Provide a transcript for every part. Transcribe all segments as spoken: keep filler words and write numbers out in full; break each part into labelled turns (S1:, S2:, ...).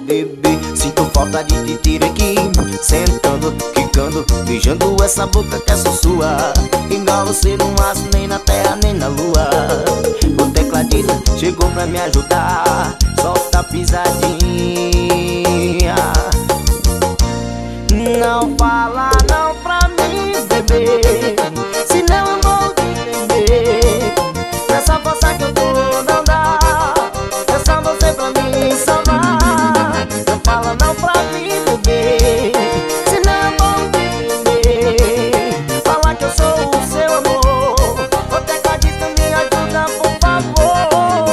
S1: bebê, sinto falta de te ter aqui, sentando, quicando, beijando essa boca que é só sua. Igual você não acha nem na terra nem na lua. O tecladista chegou pra me ajudar, solta a pisadinha. Não fala não pra mim, bebê, senão eu vou te perder. Nessa força que eu tô não dá, é só você pra mim salvar. Não fala não pra mim, bebê, senão eu vou te perder. Fala que eu sou o seu amor, o tecladista me ajuda por favor.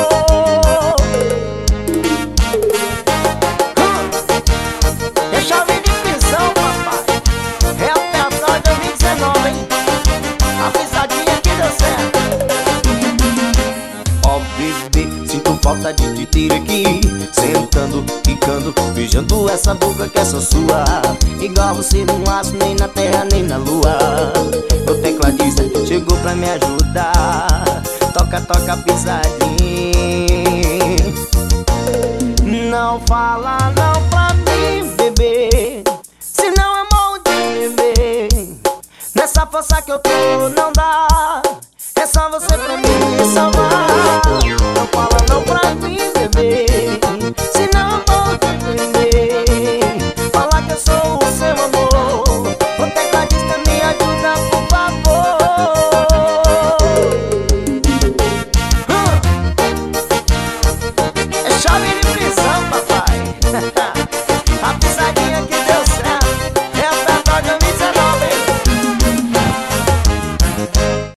S1: É chave de prisão, papai, é até a só dois mil e dezenove, hein? A pisadinha que deu certo. Ó bebê, sinto falta de te ter aqui, sentando, quicando, beijando essa boca que é só sua. Igual você não acha nem na terra nem na lua. O tecladista chegou pra me ajudar, toca, toca a pisadinha.